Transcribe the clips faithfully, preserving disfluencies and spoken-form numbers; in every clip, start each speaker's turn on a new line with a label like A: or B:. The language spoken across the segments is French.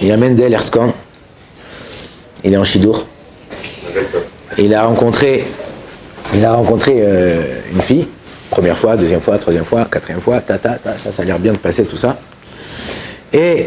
A: Il y a Mendel Erskine, il est en Chidour. Et il a rencontré, il a rencontré euh, une fille, première fois, deuxième fois, troisième fois, quatrième fois, ta, ta, ta, ça, ça a l'air bien de passer tout ça. Et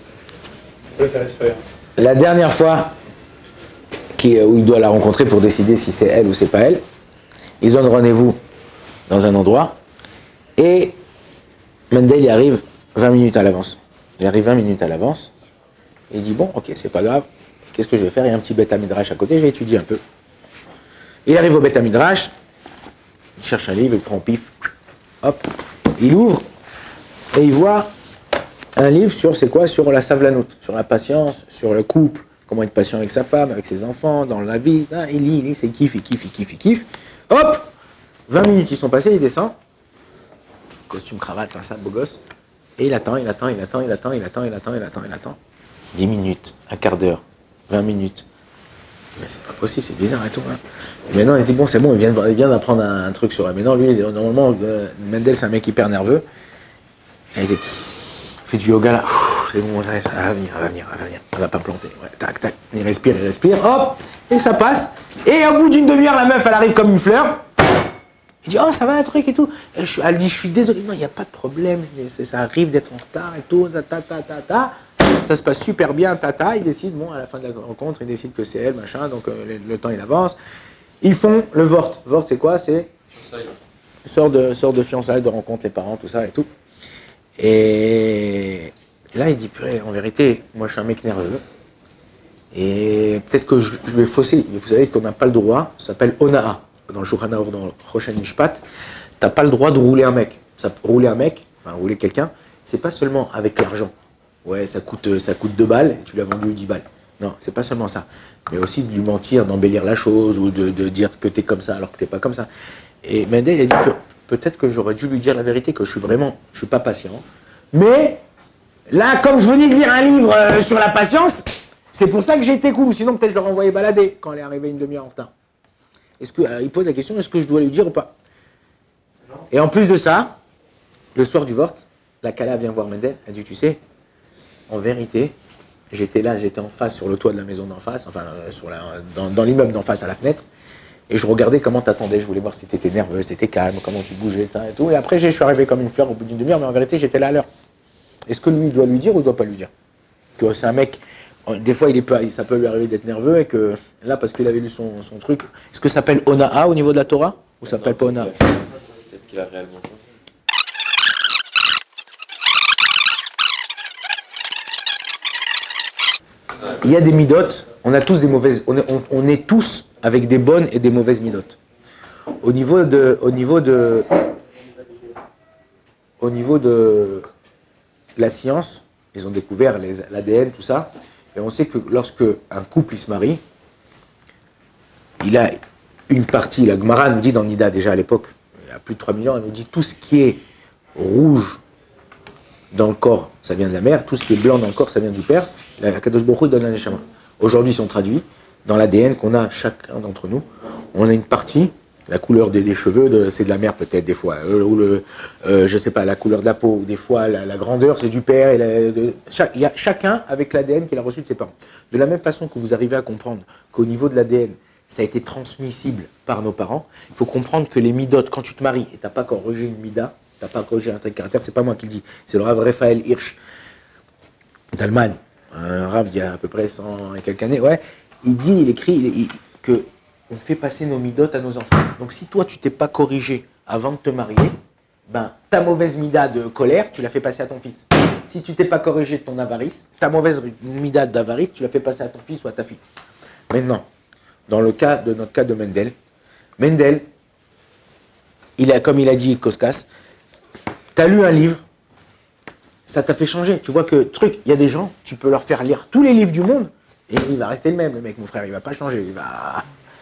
A: la dernière fois qui, où il doit la rencontrer pour décider si c'est elle ou c'est pas elle, ils ont rendez-vous dans un endroit et Mendel y arrive vingt minutes à l'avance. Il arrive vingt minutes à l'avance et il dit bon, ok, c'est pas grave, qu'est-ce que je vais faire? Il y a un petit Beth Midrash à côté, je vais étudier un peu. Il arrive au Beth Midrash, il cherche un livre, il prend pif, hop, il ouvre et il voit un livre sur, c'est quoi? Sur la savlanout, sur la patience, sur le couple, comment être patient avec sa femme, avec ses enfants, dans la vie. Ah, il lit, il lit, c'est kiff, il kiffe, il kiffe, il kiffe. Hop, vingt minutes qui sont passées, il descend, costume, cravate, là, ça, beau gosse, et il attend, il attend, il attend, il attend, il attend, il attend, il attend, il attend. dix minutes, un quart d'heure, vingt minutes. Mais c'est pas possible, c'est bizarre et tout. Hein. Et maintenant, il dit bon, c'est bon, il vient, il vient d'apprendre un, un truc sur elle. Mais non, lui, normalement, euh, Mendel, c'est un mec hyper nerveux. Et il dit, fait du yoga là, c'est bon, ça va venir, ça va venir, ça va venir, ça va pas planter. Ouais, tac, tac, il respire, il respire, hop, et ça passe. Et au bout d'une demi-heure, la meuf, elle arrive comme une fleur. Il dit, oh, ça va un truc et tout. Et je, elle dit, je suis désolé, non, il n'y a pas de problème, ça arrive d'être en retard et tout, ta, ta, ta, ta, ta. Ça se passe super bien, tata, il décide, bon, à la fin de la rencontre, il décide que c'est elle, machin, donc euh, le, le temps il avance. Ils font le vort. Vort, c'est quoi? C'est sort de, sort de fiançailles, de rencontre, les parents, tout ça et tout. Et là, il dit, purée, en vérité, moi je suis un mec nerveux. Et peut-être que je, je vais fausser. Vous savez qu'on n'a pas le droit, ça s'appelle Onaa. Dans le Shulchan Aruch, dans le Choshen Mishpat, t'as pas le droit de rouler un mec. Ça, rouler un mec, enfin rouler quelqu'un, c'est pas seulement avec l'argent. Ouais, ça coûte, ça coûte deux balles, et tu l'as vendu dix balles. Non, c'est pas seulement ça. Mais aussi de lui mentir, d'embellir la chose, ou de, de dire que t'es comme ça alors que t'es pas comme ça. Et Mendel a dit que peut-être que j'aurais dû lui dire la vérité, que je suis vraiment, je suis pas patient. Mais, là, comme je venais de lire un livre euh, sur la patience, c'est pour ça que j'ai été cool. Sinon, peut-être je l'aurais envoyé balader quand elle est arrivée une demi-heure en retard. Est-ce que, alors, il pose la question, est-ce que je dois lui dire ou pas? Non. Et en plus de ça, le soir du Vort, la Kala vient voir Mendel, elle dit, tu sais, en vérité, j'étais là, j'étais en face sur le toit de la maison d'en face, enfin euh, sur la, dans, dans l'immeuble d'en face à la fenêtre, et je regardais comment t'attendais, je voulais voir si t'étais nerveux, si t'étais calme, comment tu bougeais, et tout. Et après, je suis arrivé comme une fleur au bout d'une demi-heure, mais en vérité, j'étais là à l'heure. Est-ce que lui doit lui dire ou doit pas lui dire? Que c'est un mec, des fois, il est pas, ça peut lui arriver d'être nerveux et que là, parce qu'il avait lu son, son truc, est-ce que ça s'appelle Onaa au niveau de la Torah ou ça s'appelle pas Onaa?
B: Peut-être qu'il a réellement changé.
A: Il y a des midotes, on a tous des mauvaises, on est, on, on est tous avec des bonnes et des mauvaises midotes. Au niveau de, au niveau de, au niveau de la science, ils ont découvert l'A D N, tout ça, et on sait que lorsque un couple il se marie, il a une partie, la Gemara nous dit dans Nida déjà à l'époque, il y a plus de trois mille ans, elle nous dit tout ce qui est rouge dans le corps, ça vient de la mère, tout ce qui est blanc dans le corps, ça vient du père. La Kadosh Baruch Hu donne la Neshama. Aujourd'hui, si on traduit, dans l'A D N qu'on a chacun d'entre nous, on a une partie, la couleur des, des cheveux, de, c'est de la mère peut-être des fois, euh, ou le, euh, je sais pas, la couleur de la peau, ou des fois la, la grandeur, c'est du père. Et la, de, chaque, il y a chacun avec l'A D N qu'il a reçu de ses parents. De la même façon que vous arrivez à comprendre qu'au niveau de l'A D N, ça a été transmissible par nos parents, il faut comprendre que les midotes, quand tu te maries et tu n'as pas corrigé une mida, tu n'as pas corrigé un trait de caractère, c'est pas moi qui le dis, c'est le Rav Raphaël Hirsch d'Allemagne, un Rav il y a à peu près cent et quelques années, ouais, il dit, il écrit il, il, que on fait passer nos midotes à nos enfants. Donc si toi tu t'es pas corrigé avant de te marier, ben ta mauvaise mida de colère, tu la fais passer à ton fils. Si tu t'es pas corrigé de ton avarice, ta mauvaise mida d'avarice, tu la fais passer à ton fils ou à ta fille. Maintenant, dans le cas de notre cas de Mendel, Mendel, il a, comme il a dit Koskas, tu as lu un livre, ça t'a fait changer. Tu vois que, truc, il y a des gens, tu peux leur faire lire tous les livres du monde, et il va rester le même, le mec, mon frère, il va pas changer, il va...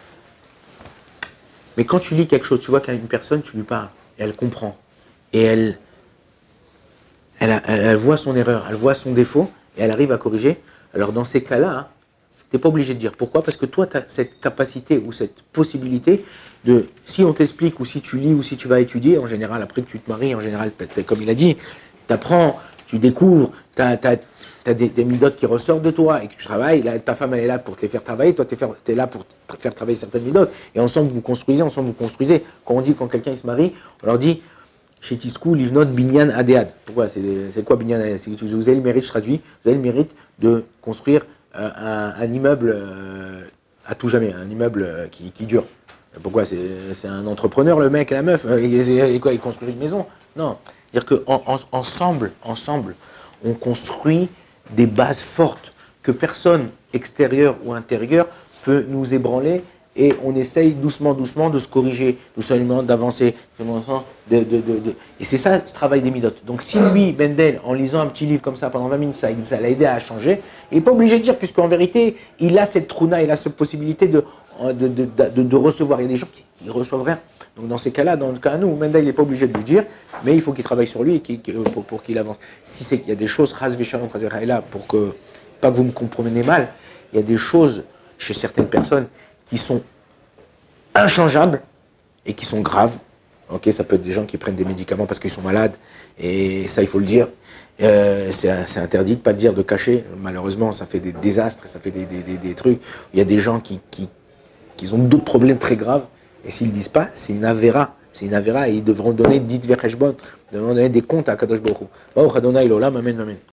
A: Mais quand tu lis quelque chose, tu vois qu'il y a une personne, tu lui parles, et elle comprend, et elle, elle, a, elle, elle voit son erreur, elle voit son défaut, et elle arrive à corriger. Alors dans ces cas-là, hein, tu n'es pas obligé de dire. Pourquoi? Parce que toi, tu as cette capacité ou cette possibilité de, si on t'explique, ou si tu lis, ou si tu vas étudier, en général, après que tu te maries, en général, t'as, t'as, comme il a dit, tu apprends tu découvres, tu as, des, des midotes qui ressortent de toi et que tu travailles, là, ta femme elle est là pour te les faire travailler, toi tu es là pour te faire travailler certaines midotes, et ensemble vous construisez, ensemble vous construisez. Quand on dit, quand quelqu'un il se marie, on leur dit, chez Tiskou, Livnot, Binyan, Adéad. Pourquoi? C'est quoi Binyan, Adéad? Vous avez le mérite, je traduis, vous avez le mérite de construire euh, un, un immeuble euh, à tout jamais, un immeuble euh, qui, qui dure. Pourquoi? C'est un entrepreneur, le mec et la meuf. Et quoi, il construit une maison? Non. C'est-à-dire qu'ensemble, en, ensemble, on construit des bases fortes que personne extérieur ou intérieur peut nous ébranler, et on essaye doucement, doucement de se corriger, doucement d'avancer. De, de, de, de. Et c'est ça le travail des midotes. Donc si lui, Mendel, en lisant un petit livre comme ça pendant vingt minutes, ça l'a aidé à changer, il n'est pas obligé de dire, puisqu'en vérité, il a cette trouna, il a cette possibilité de, de, de, de, de recevoir. Il y a des gens qui ne reçoivent rien. Donc dans ces cas-là, dans le cas à nous, Mendel il n'est pas obligé de lui dire, mais il faut qu'il travaille sur lui et qu pour, pour qu'il avance. Si c'est qu'il y a des choses, là, pour que, pas que vous me compreniez mal, il y a des choses chez certaines personnes qui sont inchangeables et qui sont graves. Ok, ça peut être des gens qui prennent des médicaments parce qu'ils sont malades, et ça il faut le dire. Euh, c'est interdit de ne pas dire, de cacher. Malheureusement, ça fait des désastres, ça fait des, des, des, des trucs. Il y a des gens qui, qui, qui ont d'autres problèmes très graves, et s'ils ne disent pas, c'est une avéra. C'est une avéra, et ils devront donner dit verchbot, devront donner des comptes à Kadosh Baruch Hu. Baruch Adonai l'olam, amen, amen.